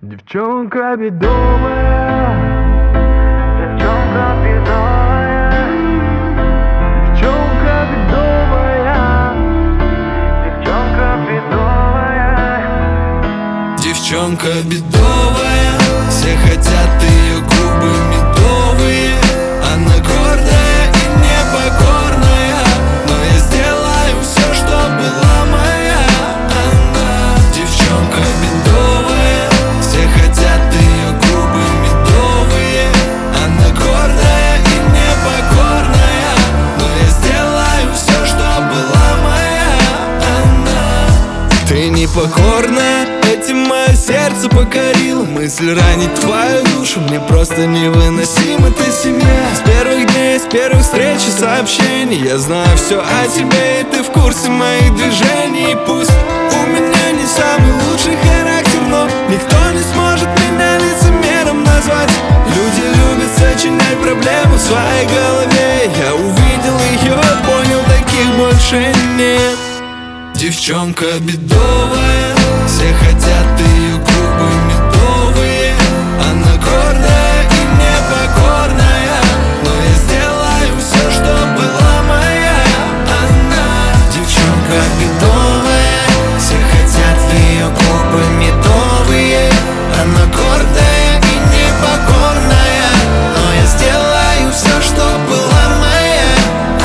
Девчонка бедовая, девчонка бедовая, девчонка бедовая, девчонка бедовая. Девчонка бедовая, все хотят ее губы медовые. Она гордая и непокорная, но я сделаю все, что была моя. Она девчонка бедовая, все хотят ее губы медовые. Она гордая и непокорная, но я сделаю все, что была моя. Она ты непокорная, этим мое сердце покорило. Мысль ранить твою душу мне просто невыносимо. Ты семья с первых дней, с первых встреч и сообщений. Я знаю все о тебе, и ты в курсе моих движений. Пусть у меня не самый лучший характер, но никто не сможет меня лицемером назвать. Люди любят сочинять проблемы в своей голове. Я увидел ее, понял, таких больше нет. Девчонка бедовая, все хотят ее губы медовые. Она гордая и непокорная, но я сделаю все, что была моя. Она девчонка бедовая, все хотят ее губы медовые. Она гордая и непокорная, но я сделаю все, что была моя.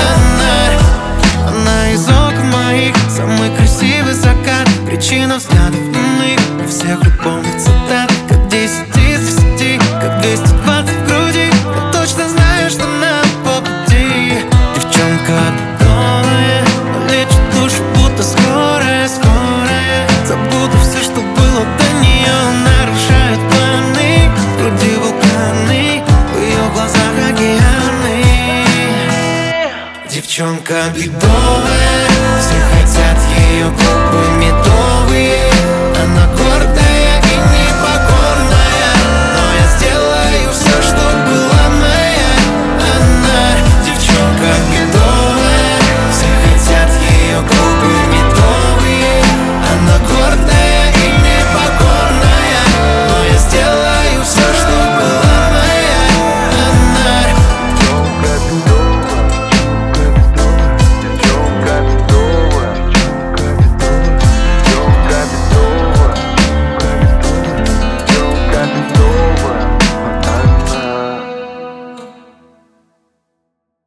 Она из окон моих, самый красивый закат, причина взглядов иных и всех любовных цитат. Как 10 из 10, как 220 в груди. Я точно знаю, что нам по пути. Девчонка бедовая, лечит душу, будто скорая, скорая. Забуду все, что было до нее. Нарушает планы, в груди вулканы, в ее глазах океаны. Девчонка бедовая,